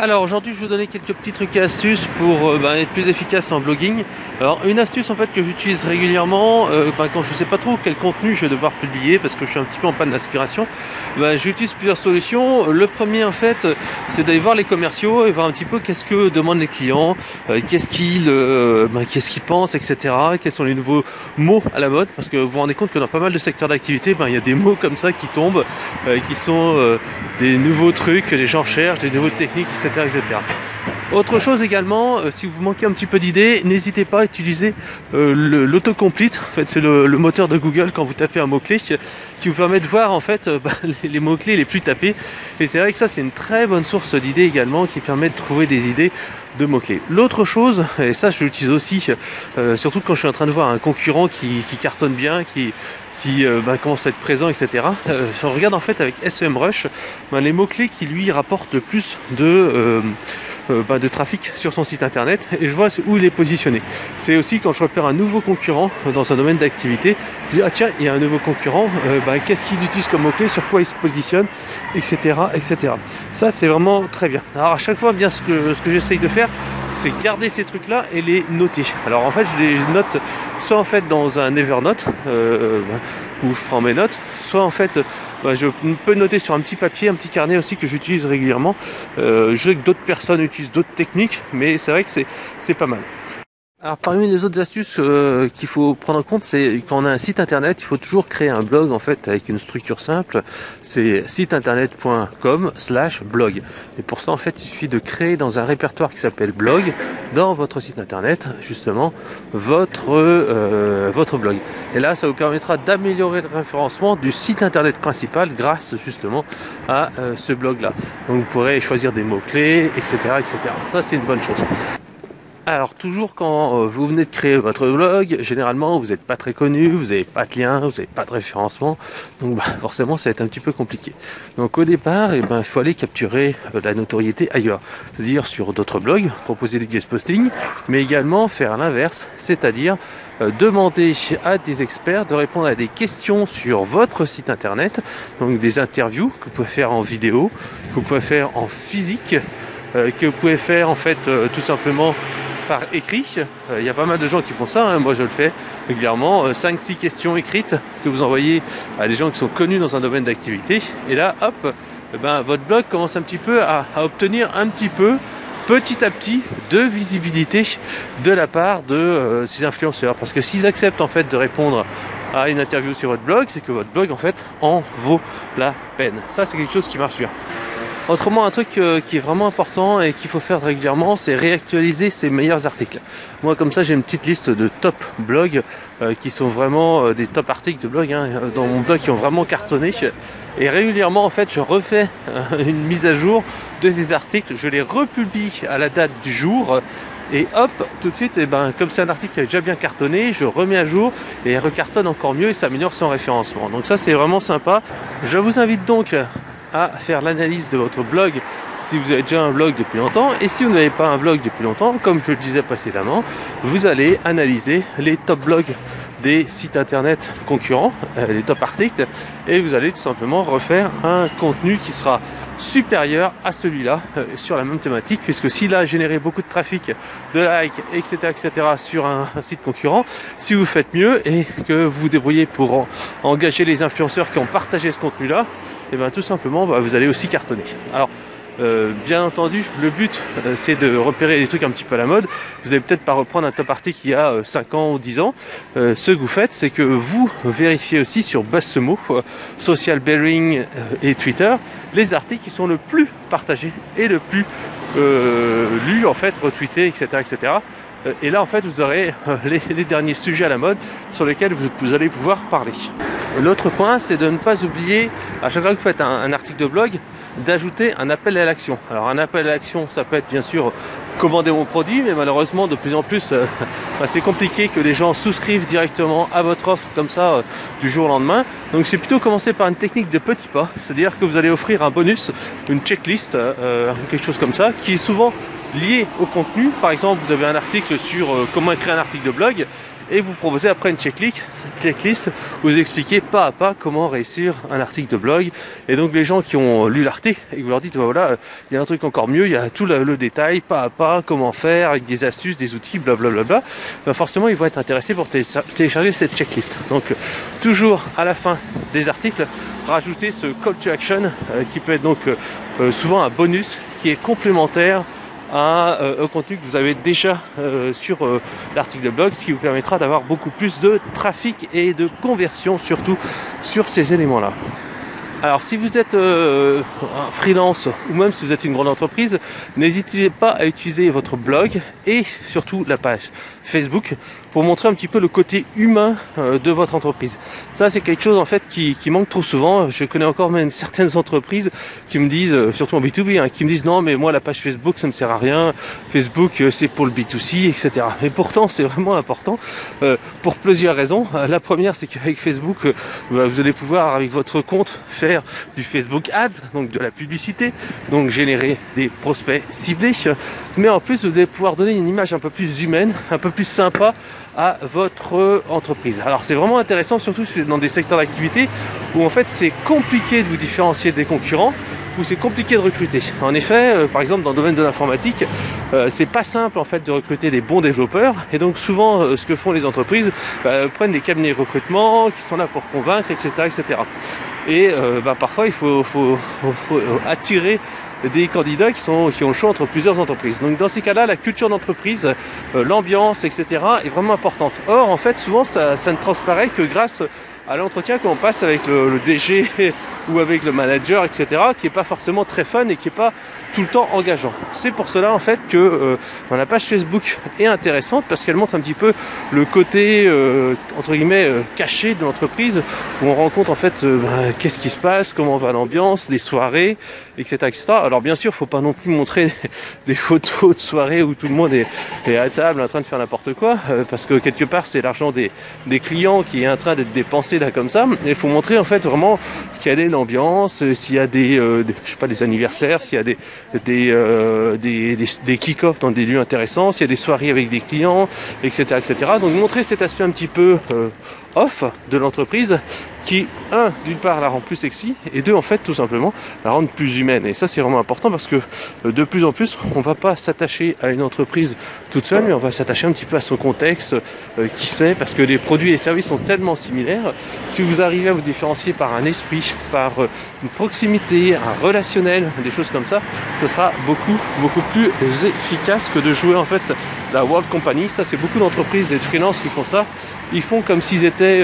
Alors aujourd'hui je vais vous donner quelques petits trucs et astuces pour être plus efficace en blogging. Alors une astuce en fait que j'utilise régulièrement quand je ne sais pas trop quel contenu je vais devoir publier parce que je suis un petit peu en panne d'inspiration, j'utilise plusieurs solutions. Le premier en fait c'est d'aller voir les commerciaux et voir un petit peu qu'est-ce que demandent les clients, qu'est-ce qu'ils pensent, etc. Quels sont les nouveaux mots à la mode, parce que vous vous rendez compte que dans pas mal de secteurs d'activité il y a des mots comme ça qui tombent, qui sont des nouveaux trucs que les gens cherchent, des nouvelles techniques, etc. Autre chose également, si vous manquez un petit peu d'idées, n'hésitez pas à utiliser l'autocomplete. En fait, c'est le moteur de Google quand vous tapez un mot-clé qui vous permet de voir en fait les mots-clés les plus tapés. Et c'est vrai que ça c'est une très bonne source d'idées également qui permet de trouver des idées de mots-clés. L'autre chose, et ça je l'utilise aussi, surtout quand je suis en train de voir un concurrent qui cartonne bien, qui commence à être présent, etc. Si on regarde en fait avec SEMrush, les mots-clés qui lui rapportent le plus de trafic sur son site internet, et je vois où il est positionné. C'est aussi quand je repère un nouveau concurrent dans un domaine d'activité, je dis ah tiens, il y a un nouveau concurrent, qu'est-ce qu'il utilise comme mot-clé, sur quoi il se positionne, etc. Ça c'est vraiment très bien. Alors à chaque fois bien ce que j'essaye de faire, c'est garder ces trucs là et les noter. Alors en fait je les note soit en fait dans un Evernote où je prends mes notes, soit en fait je peux noter sur un petit papier, un petit carnet aussi que j'utilise régulièrement. Je sais que d'autres personnes utilisent d'autres techniques, mais c'est vrai que c'est pas mal. Alors parmi les autres astuces qu'il faut prendre en compte, c'est quand on a un site internet, il faut toujours créer un blog en fait avec une structure simple. C'est siteinternet.com/blog. Et pour ça en fait il suffit de créer dans un répertoire qui s'appelle blog dans votre site internet justement votre blog. Et là ça vous permettra d'améliorer le référencement du site internet principal grâce justement à ce blog là. Donc vous pourrez choisir des mots clés, etc. Ça c'est une bonne chose. Alors toujours quand vous venez de créer votre blog, généralement vous n'êtes pas très connu, vous n'avez pas de lien, vous n'avez pas de référencement, donc forcément ça va être un petit peu compliqué. Donc au départ, il faut aller capturer la notoriété ailleurs, c'est-à-dire sur d'autres blogs, proposer des guest postings, mais également faire l'inverse, c'est-à-dire demander à des experts de répondre à des questions sur votre site internet, donc des interviews que vous pouvez faire en vidéo, que vous pouvez faire en physique, que vous pouvez faire en fait tout simplement par écrit. Il y a pas mal de gens qui font ça, hein. Moi je le fais régulièrement, 5-6 questions écrites que vous envoyez à des gens qui sont connus dans un domaine d'activité, et là hop, votre blog commence un petit peu à obtenir un petit peu, petit à petit, de visibilité de la part de ces influenceurs, parce que s'ils acceptent en fait de répondre à une interview sur votre blog, c'est que votre blog en fait en vaut la peine. Ça c'est quelque chose qui marche bien. Autrement, un truc qui est vraiment important et qu'il faut faire régulièrement, c'est réactualiser ses meilleurs articles. Moi, comme ça, j'ai une petite liste de top blogs qui sont vraiment des top articles de blog dans mon blog qui ont vraiment cartonné. Et régulièrement, en fait, je refais une mise à jour de ces articles. Je les republie à la date du jour. Et hop, tout de suite, comme c'est un article qui a déjà bien cartonné, je remets à jour et il recartonne encore mieux et ça améliore son référencement. Donc ça, c'est vraiment sympa. Je vous invite donc à faire l'analyse de votre blog si vous avez déjà un blog depuis longtemps, et si vous n'avez pas un blog depuis longtemps, comme je le disais précédemment, vous allez analyser les top blogs des sites internet concurrents, les top articles, et vous allez tout simplement refaire un contenu qui sera supérieur à celui-là sur la même thématique, puisque s'il a généré beaucoup de trafic, de likes, etc. sur un site concurrent, si vous faites mieux et que vous vous débrouillez pour engager les influenceurs qui ont partagé ce contenu-là, et tout simplement vous allez aussi cartonner. Alors bien entendu, le but c'est de repérer des trucs un petit peu à la mode. Vous allez peut-être pas reprendre un top article il y a 5 ans ou 10 ans. Ce que vous faites, c'est que vous vérifiez aussi sur BuzzSumo, Social Bearing et Twitter, les articles qui sont le plus partagés et le plus lus, en fait, retweetés, etc. Et là en fait vous aurez les derniers sujets à la mode sur lesquels vous allez pouvoir parler. L'autre point, c'est de ne pas oublier, à chaque fois que vous faites un article de blog, d'ajouter un appel à l'action. Alors un appel à l'action, ça peut être bien sûr commander mon produit, mais malheureusement de plus en plus c'est compliqué que les gens souscrivent directement à votre offre comme ça du jour au lendemain. Donc c'est plutôt commencer par une technique de petits pas, c'est-à-dire que vous allez offrir un bonus, une checklist, quelque chose comme ça, qui est souvent lié au contenu. Par exemple, vous avez un article sur comment écrire un article de blog, et vous proposez après une checklist où vous expliquez pas à pas comment réussir un article de blog. Et donc les gens qui ont lu l'article et que vous leur dites voilà, il y a un truc encore mieux, il y a tout le détail, pas à pas, comment faire, avec des astuces, des outils, blablabla, forcément ils vont être intéressés pour télécharger cette checklist. Donc toujours à la fin des articles, rajouter ce call to action qui peut être donc souvent un bonus qui est complémentaire au contenu que vous avez déjà sur l'article de blog, ce qui vous permettra d'avoir beaucoup plus de trafic et de conversion surtout sur ces éléments-là. Alors si vous êtes un freelance ou même si vous êtes une grande entreprise, n'hésitez pas à utiliser votre blog et surtout la page Facebook pour montrer un petit peu le côté humain de votre entreprise. Ça c'est quelque chose en fait qui manque trop souvent. Je connais encore même certaines entreprises qui me disent, surtout en B2B, qui me disent non mais moi la page Facebook ça ne me sert à rien, Facebook c'est pour le B2C, etc. Et pourtant c'est vraiment important pour plusieurs raisons. La première c'est qu'avec Facebook vous allez pouvoir avec votre compte faire du Facebook Ads, donc de la publicité, donc générer des prospects ciblés, mais en plus vous allez pouvoir donner une image un peu plus humaine, un peu plus sympa à votre entreprise. Alors c'est vraiment intéressant, surtout dans des secteurs d'activité où en fait c'est compliqué de vous différencier des concurrents, où c'est compliqué de recruter. En effet, par exemple dans le domaine de l'informatique, c'est pas simple en fait de recruter des bons développeurs, et donc souvent ce que font les entreprises, prennent des cabinets de recrutement qui sont là pour convaincre, etc., etc. Et parfois il faut attirer des candidats qui ont le choix entre plusieurs entreprises. Donc dans ces cas-là, la culture d'entreprise, l'ambiance, etc. est vraiment importante. Or, en fait, souvent, ça ne transparaît que grâce à l'entretien qu'on passe avec le DG ou avec le manager, etc., qui n'est pas forcément très fun et qui n'est pas tout le temps engageant. C'est pour cela en fait que la page Facebook est intéressante parce qu'elle montre un petit peu le côté entre guillemets caché de l'entreprise, où on rencontre en fait qu'est-ce qui se passe, comment va l'ambiance, des soirées, etc., etc. Alors bien sûr, il ne faut pas non plus montrer des photos de soirées où tout le monde est à table en train de faire n'importe quoi, parce que quelque part c'est l'argent des clients qui est en train d'être dépensé là comme ça. Il faut montrer en fait vraiment quelle est l'ambiance, s'il y a des anniversaires, s'il y a des kick-offs dans des lieux intéressants, s'il y a des soirées avec des clients, etc., etc. Donc montrer cet aspect un petit peu off de l'entreprise qui, d'une part la rend plus sexy, et deux, en fait, tout simplement, la rend plus humaine. Et ça, c'est vraiment important parce que de plus en plus, on ne va pas s'attacher à une entreprise toute seule, mais on va s'attacher un petit peu à son contexte, qui sait, parce que les produits et les services sont tellement similaires. Si vous arrivez à vous différencier par un esprit, par une proximité, un relationnel, des choses comme ça, ce sera beaucoup plus efficace que de jouer en fait la World Company. Ça, c'est beaucoup d'entreprises et de freelance qui font ça. Ils font comme s'ils étaient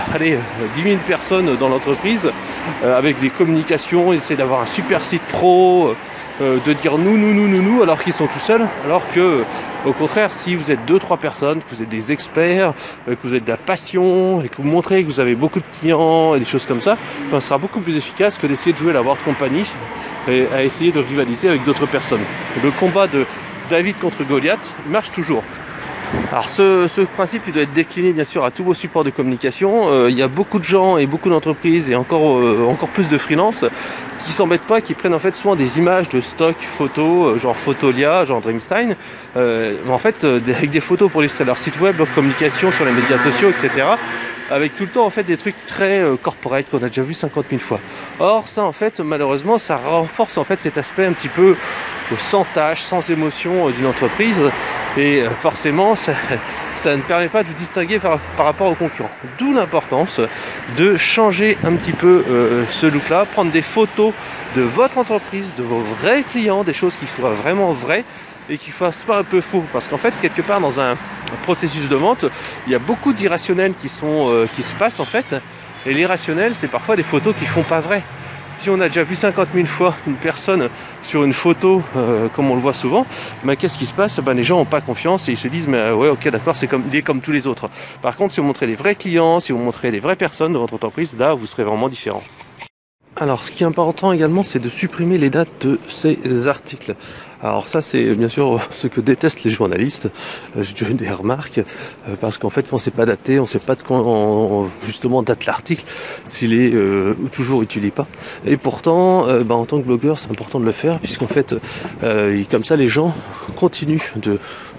10 000 personnes dans l'entreprise, avec des communications, ils essaient d'avoir un super site pro, de dire nous, alors qu'ils sont tout seuls, alors que au contraire, si vous êtes 2-3 personnes, que vous êtes des experts, que vous avez de la passion, et que vous montrez que vous avez beaucoup de clients et des choses comme ça, ce sera beaucoup plus efficace que d'essayer de jouer la World Company et à essayer de rivaliser avec d'autres personnes. Le combat de David contre Goliath, il marche toujours. Alors ce principe il doit être décliné bien sûr à tous vos supports de communication. Il y a beaucoup de gens et beaucoup d'entreprises et encore plus de freelance qui s'embêtent pas, qui prennent en fait souvent des images de stock photos, genre Photolia, genre Dreamstine, en fait avec des photos pour illustrer leur site web, leur communication sur les médias sociaux, etc. Avec tout le temps en fait des trucs très corporate qu'on a déjà vu 50 000 fois. Or ça en fait malheureusement ça renforce en fait cet aspect un petit peu sans tâche, sans émotion d'une entreprise, et forcément ça ne permet pas de vous distinguer par rapport aux concurrents. D'où l'importance de changer un petit peu ce look là, prendre des photos de votre entreprise, de vos vrais clients, des choses qui soient vraiment vraies et qui ne fassent pas un peu faux, parce qu'en fait quelque part dans un processus de vente il y a beaucoup d'irrationnels qui se passent en fait, et l'irrationnel c'est parfois des photos qui font pas vrai. Si on a déjà vu 50 000 fois une personne sur une photo, comme on le voit souvent, qu'est-ce qui se passe? Les gens n'ont pas confiance et ils se disent mais ouais, ok, d'accord, il est comme tous les autres. Par contre, si vous montrez des vrais clients, si vous montrez des vraies personnes de votre entreprise, là vous serez vraiment différent. Alors ce qui est important également, c'est de supprimer les dates de ces articles. Alors ça c'est bien sûr ce que détestent les journalistes. J'ai déjà eu des remarques parce qu'en fait quand c'est pas daté, on ne sait pas de quand justement date l'article, s'il est toujours utile pas. Et pourtant en tant que blogueur c'est important de le faire, puisqu'en fait comme ça les gens continuent de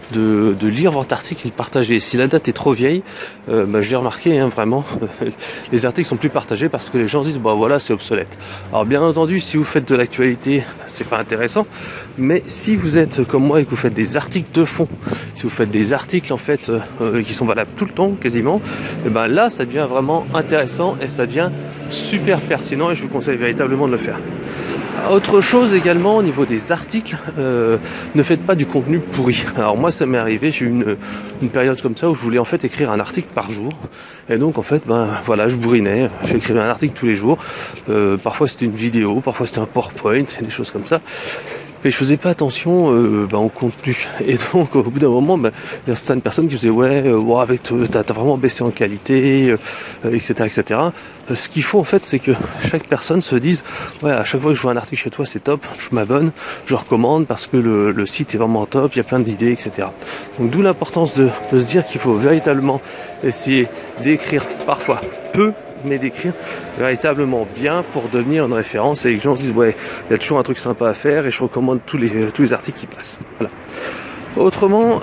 de lire votre article et le partager. Si la date est trop vieille, je l'ai remarqué, vraiment, les articles sont plus partagés parce que les gens disent, voilà, c'est obsolète. Alors bien entendu, si vous faites de l'actualité, c'est pas intéressant, mais si vous êtes comme moi et que vous faites des articles de fond, si vous faites des articles en fait qui sont valables tout le temps quasiment, et là ça devient vraiment intéressant et ça devient super pertinent et je vous conseille véritablement de le faire. Autre chose également au niveau des articles, ne faites pas du contenu pourri. Alors moi ça m'est arrivé, j'ai eu une période comme ça où je voulais en fait écrire un article par jour. Et donc en fait je bourrinais, j'écrivais un article tous les jours. Parfois c'était une vidéo, parfois c'était un PowerPoint, des choses comme ça. Et je faisais pas attention au contenu. Et donc au bout d'un moment, il y a certaines personnes qui disaient avec t'as vraiment baissé en qualité, etc., etc. Ce qu'il faut en fait, c'est que chaque personne se dise à chaque fois que je vois un article chez toi, c'est top, je m'abonne, je recommande parce que le site est vraiment top, il y a plein d'idées, etc. Donc d'où l'importance de se dire qu'il faut véritablement essayer d'écrire parfois peu, mais d'écrire véritablement bien pour devenir une référence et que les gens se disent il y a toujours un truc sympa à faire et je recommande tous les articles qui passent. Voilà. Autrement,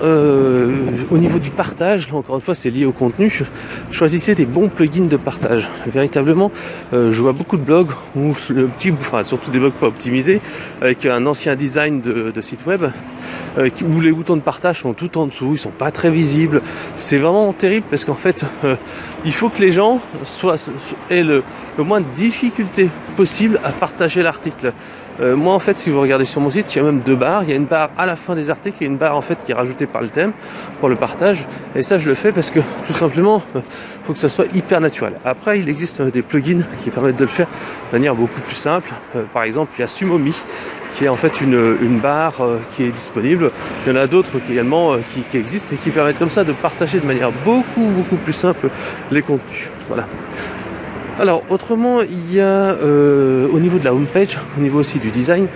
au niveau du partage, là encore une fois c'est lié au contenu, choisissez des bons plugins de partage. Véritablement, je vois beaucoup de blogs où surtout des blogs pas optimisés, avec un ancien design de site web, où les boutons de partage sont tout en dessous, ils sont pas très visibles. C'est vraiment terrible parce qu'en fait, il faut que les gens aient le moins de difficultés possible à partager l'article. Moi en fait si vous regardez sur mon site il y a même 2 barres, il y a une barre à la fin des articles et une barre en fait qui est rajoutée par le thème pour le partage et ça je le fais parce que tout simplement faut que ça soit hyper naturel. Après il existe des plugins qui permettent de le faire de manière beaucoup plus simple, par exemple il y a Sumomi qui est en fait une barre qui est disponible, il y en a d'autres également qui existent et qui permettent comme ça de partager de manière beaucoup plus simple les contenus. Voilà. Alors autrement il y a au niveau de la homepage, au niveau aussi du design,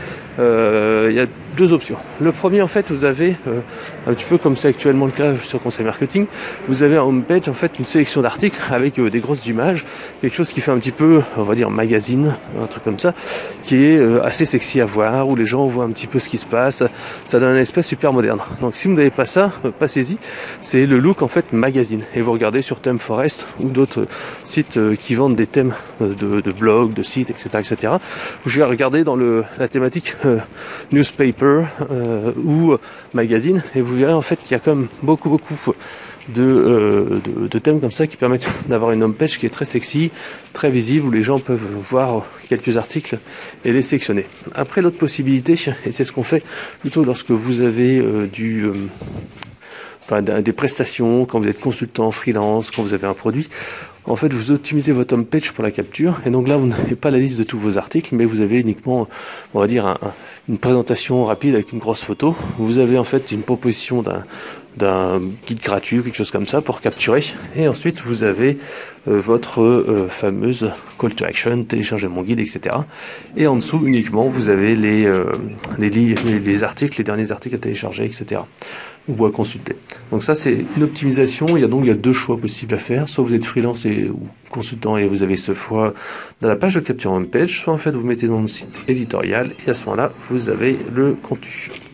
il y a 2 options. Le premier en fait vous avez un petit peu comme c'est actuellement le cas sur Conseil Marketing, vous avez en homepage en fait une sélection d'articles avec des grosses images, quelque chose qui fait un petit peu on va dire magazine, un truc comme ça, qui est assez sexy à voir, où les gens voient un petit peu ce qui se passe, ça donne un aspect super moderne. Donc si vous n'avez pas ça, passez-y, c'est le look en fait magazine. Et vous regardez sur ThemeForest ou d'autres sites qui vendent des thèmes de blogs, de sites, etc., etc. Vous regardez dans la thématique newspaper ou magazine et vous verrez en fait qu'il y a comme beaucoup de thèmes comme ça qui permettent d'avoir une homepage qui est très sexy, très visible, où les gens peuvent voir quelques articles et les sélectionner. Après l'autre possibilité, et c'est ce qu'on fait plutôt lorsque vous avez des prestations, quand vous êtes consultant, freelance, quand vous avez un produit, en fait vous optimisez votre homepage pour la capture et donc là vous n'avez pas la liste de tous vos articles mais vous avez uniquement on va dire une présentation rapide avec une grosse photo. Vous avez en fait une proposition d'un guide gratuit ou quelque chose comme ça pour capturer et ensuite vous avez votre fameuse call to action, télécharger mon guide, etc. Et en dessous uniquement vous avez les articles, les derniers articles à télécharger, etc. ou à consulter. Donc ça c'est une optimisation. Il y a 2 choix possibles à faire, soit vous êtes freelance ou consultant et vous avez ce choix dans la page de capture homepage, soit en fait vous mettez dans le site éditorial et à ce moment-là vous avez le contenu.